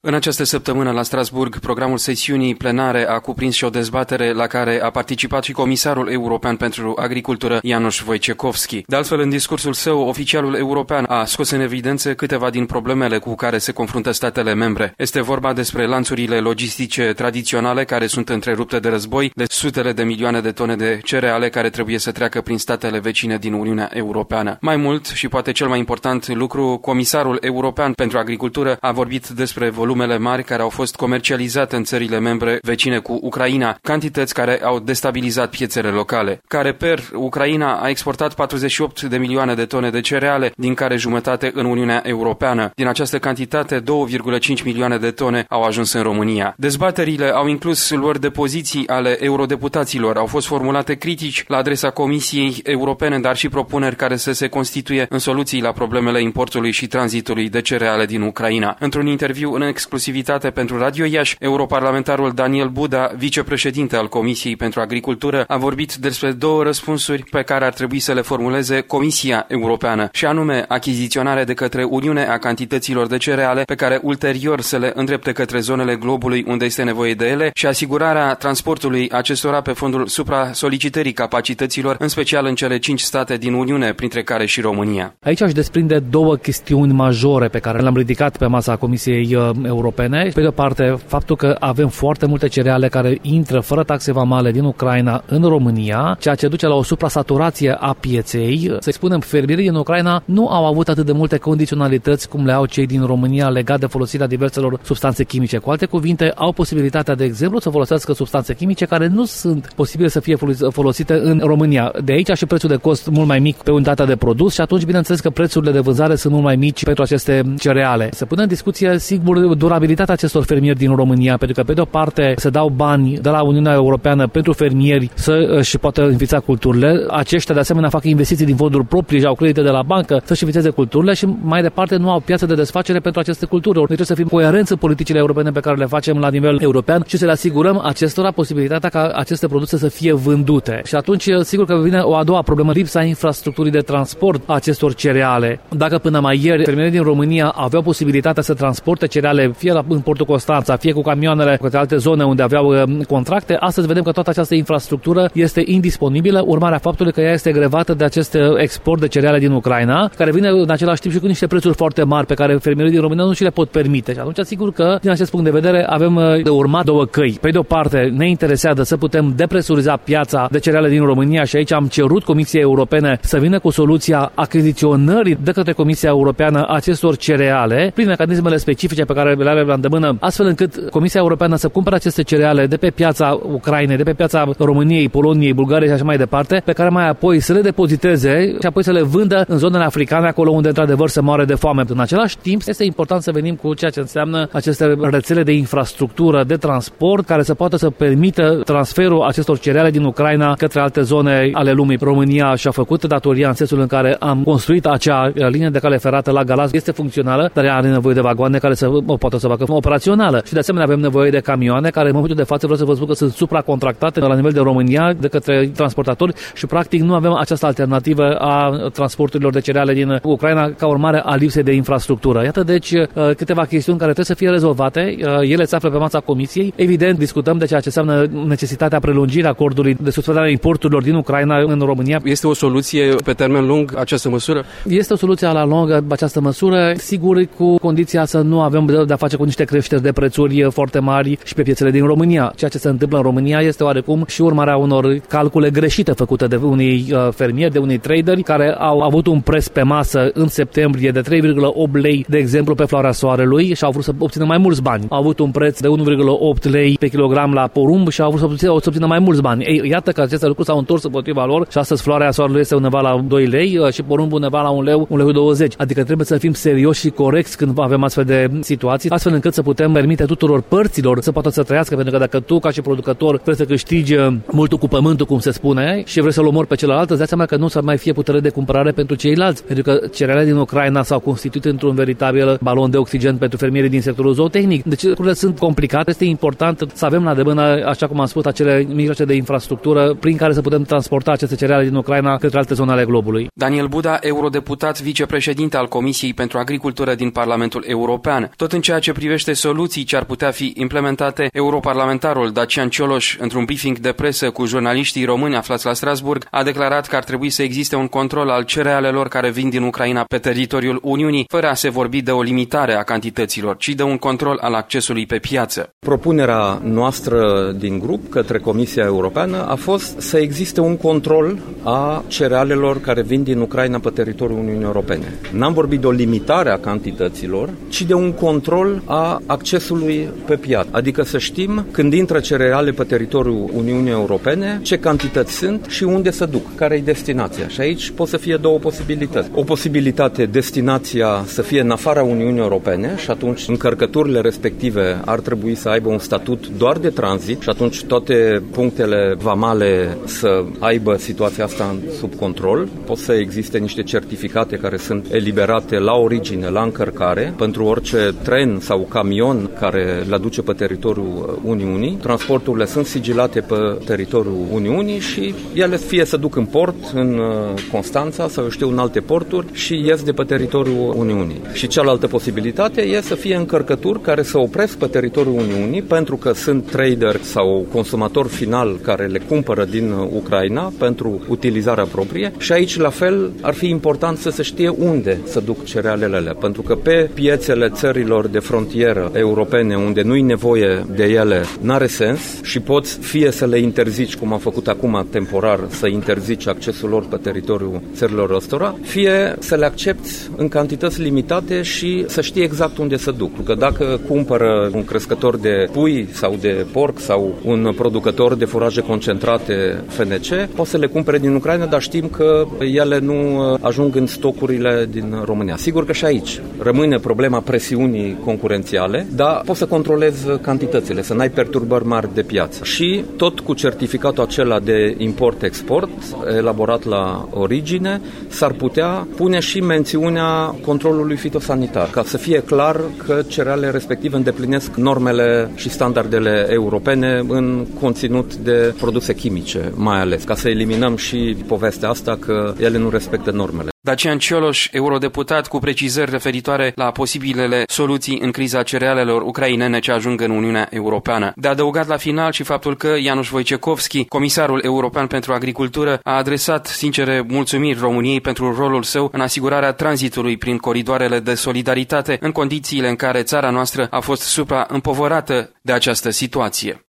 În această săptămână la Strasbourg, programul sesiunii plenare a cuprins și o dezbatere la care a participat și comisarul european pentru agricultură, Janusz Wojciechowski. De altfel, în discursul său, oficialul european a scos în evidență câteva din problemele cu care se confruntă statele membre. Este vorba despre lanțurile logistice tradiționale care sunt întrerupte de război, de sutele de milioane de tone de cereale care trebuie să treacă prin statele vecine din Uniunea Europeană. Mai mult, și poate cel mai important lucru, comisarul european pentru agricultură a vorbit despre volumele mari care au fost comercializate în țările membre vecine cu Ucraina, cantități care au destabilizat piețele locale. Ca reper, Ucraina a exportat 48 de milioane de tone de cereale, din care jumătate în Uniunea Europeană. Din această cantitate, 2,5 milioane de tone au ajuns în România. Dezbaterile au inclus luări de poziții ale eurodeputaților, au fost formulate critici la adresa Comisiei Europene, dar și propuneri care să se constituie în soluții la problemele importului și tranzitului de cereale din Ucraina. Într-un interviu în exclusivitate pentru Radio Iași, europarlamentarul Daniel Buda, vicepreședinte al Comisiei pentru Agricultură, a vorbit despre două răspunsuri pe care ar trebui să le formuleze Comisia Europeană, și anume achiziționarea de către Uniune a cantităților de cereale pe care ulterior să le îndrepte către zonele globului unde este nevoie de ele și asigurarea transportului acestora pe fondul supra-solicitării capacitățilii, în special în cele 5 state din Uniune, printre care și România. Aici aș desprinde două chestiuni majore pe care le-am ridicat pe masa Comisiei Europene. Pe de o parte, faptul că avem foarte multe cereale care intră fără taxe vamale din Ucraina în România, ceea ce duce la o supra-saturație a pieței. Să spunem, fermierii din Ucraina nu au avut atât de multe condiționalități cum le au cei din România legat de folosirea diverselor substanțe chimice. Cu alte cuvinte, au posibilitatea, de exemplu, să folosească substanțe chimice care nu sunt posibile să fie folosite în România. De aici și prețul de cost mult mai mic pe unitatea de produs și atunci, bineînțeles, că prețurile de vânzare sunt mult mai mici pentru aceste cereale. Se pune în discuție, sigur, durabilitatea acestor fermieri din România, pentru că, pe de o parte, se dau bani de la Uniunea Europeană pentru fermieri să își poată înființa culturile. Aceștia, de asemenea, fac investiții din fonduri proprii și au credite de la bancă să-și înființeze culturile și, mai departe, nu au piață de desfacere pentru aceste culturi. Ori trebuie să fim coerenți în politicile europene pe care le facem la nivel european și să le asigurăm acestora posibilitatea ca aceste produse să fie vândute. Și atunci, sigur că vine o a doua problemă, lipsa infrastructurii de transport a acestor cereale. Dacă până mai ieri fermierii din România aveau posibilitatea să transporte cereale fie în portul Constanța, fie cu camioanele către alte zone unde aveau contracte, astăzi vedem că toată această infrastructură este indisponibilă, urmarea faptului că ea este grevată de acest export de cereale din Ucraina, care vine în același timp și cu niște prețuri foarte mari pe care fermierii din România nu și le pot permite. Și atunci, sigur că, din acest punct de vedere, avem de urmat două căi. Pe de o parte, ne interesează să putem depresuriza piața de cereale din România și aici am cerut Comisiei Europene să vină cu soluția achiziționării de către Comisia Europeană acestor cereale prin mecanismele specifice pe care le are la îndemână, astfel încât Comisia Europeană să cumpere aceste cereale de pe piața Ucrainei, de pe piața României, Poloniei, Bulgariei și așa mai departe, pe care mai apoi să le depoziteze și apoi să le vândă în zonele africane, acolo unde într-adevăr se moare de foame. În același timp, este important să venim cu ceea ce înseamnă aceste rețele de infrastructură, de transport, care să poată să permită transferul acestor cereale din Ucraina către alte zone ale lumii. România și-a făcut datoria în sensul în care am construit acea linie de cale ferată la Galați, este funcțională, dar ea are nevoie de vagoane care să o poată să facă operațională. Și de asemenea avem nevoie de camioane care în momentul de față vreau să vă spun că sunt supracontractate la nivel de România de către transportatori și practic nu avem această alternativă a transporturilor de cereale din Ucraina ca urmare a lipsei de infrastructură. Iată deci câteva chestiuni care trebuie să fie rezolvate. Ele se află pe masa Comisiei. Evident, discutăm de ceea ce înseamnă necesitatea prelungirii acordului de suspendare a importurilor din Ucraina în România. Este o soluție pe termen lung această măsură? Este o soluție la lungă această măsură, sigur cu condiția să nu avem de-a face cu niște creșteri de prețuri foarte mari și pe piețele din România. Ceea ce se întâmplă în România este oarecum și urmarea unor calcule greșite făcute de unii fermieri, de unii traderi care au avut un preț pe masă în septembrie de 3,8 lei, de exemplu, pe floarea soarelui și au vrut să obțină mai mulți bani. Au avut un preț de 1,8 lei pe kilogram la porumb și au vrut să obțină mai mulți bani. Ei, iată că aceste lucruri s-au întors împotriva lor și astăzi floarea soarelui este undeva la 2 lei și porumbul undeva la 1 lei 20. Adică trebuie să fim serioși și corecți când avem astfel de situații, astfel încât să putem permite tuturor părților să poată să trăiască, pentru că dacă tu, ca și producător, vrei să câștigi multul cu pământul, cum se spune, și vrei să-l omori pe celălalt, îți dai seama că nu să mai fie putere de cumpărare pentru ceilalți, pentru că cerealele din Ucraina s-au constituit într-un veritabil balon de oxigen pentru fermierii din sectorul zootehnic. Deci lucrurile sunt complicate, este important să avem la îndemână, așa cum am spus, acele mijloace de infrastructură prin care să putem transporta aceste cereale din Ucraina către alte zone ale globului. Daniel Buda, eurodeputat, vicepreședinte al Comisiei pentru Agricultură din Parlamentul European. Tot în ceea ceea ce privește soluții ce ar putea fi implementate, europarlamentarul Dacian Cioloș, într-un briefing de presă cu jurnaliștii români aflați la Strasburg, a declarat că ar trebui să existe un control al cerealelor care vin din Ucraina pe teritoriul Uniunii, fără a se vorbi de o limitare a cantităților, ci de un control al accesului pe piață. Propunerea noastră din grup către Comisia Europeană a fost să existe un control a cerealelor care vin din Ucraina pe teritoriul Uniunii Europene. N-am vorbit de o limitare a cantităților, ci de un control a accesului pe piață. Adică să știm când intră cereale pe teritoriul Uniunii Europene, ce cantități sunt și unde se duc, care e destinația. Și aici pot să fie două posibilități. O posibilitate, destinația să fie în afara Uniunii Europene și atunci încărcăturile respective ar trebui să aibă un statut doar de tranzit și atunci toate punctele vamale să aibă situația asta sub control. Pot să existe niște certificate care sunt eliberate la origine, la încărcare, pentru orice tren sau camion care le aduce pe teritoriul Uniunii. Transporturile sunt sigilate pe teritoriul Uniunii și ele fie să duc în port, în Constanța sau eu știu în alte porturi și ies de pe teritoriul Uniunii. Și cealaltă posibilitate e să fie încărcături care să opresc pe teritoriul Uniunii pentru că sunt trader sau consumator final care le cumpără din Ucraina pentru utilizarea proprie și aici la fel ar fi important să se știe unde să duc cerealele alea, pentru că pe piețele țărilor de frontieră europene unde nu-i nevoie de ele n-are sens și poți fie să le interzici, cum am făcut acum temporar, să interzici accesul lor pe teritoriul țărilor ăstora, fie să le accepti în cantități limitate și să știi exact unde să duc. Pentru că dacă cumpără un crescător de pui sau de porc sau un producător de furaje concentrate FNC, poate să le cumpere din Ucraina, dar știm că ele nu ajung în stocurile din România. Sigur că și aici rămâne problema presiunii concurențiale, dar poți să controlezi cantitățile, să n-ai perturbări mari de piață. Și tot cu certificatul acela de import-export, elaborat la origine, s-ar putea pune și mențiunea controlului fitosanitar, ca să fie clar că cerealele respective îndeplinesc normele și standardele europene în conținut de produse chimice, mai ales, ca să eliminăm și povestea asta că ele nu respectă normele. Dacian Cioloș, eurodeputat, cu precizări referitoare la posibilele soluții în criza cerealelor ucrainene ce ajung în Uniunea Europeană. De adăugat la final și faptul că Janusz Wojciechowski, comisarul european pentru agricultură, a adresat sincere mulțumiri României pentru rolul său în asigurarea tranzitului prin coridoarele de solidaritate în condițiile în care țara noastră a fost supraîmpovărată de această situație.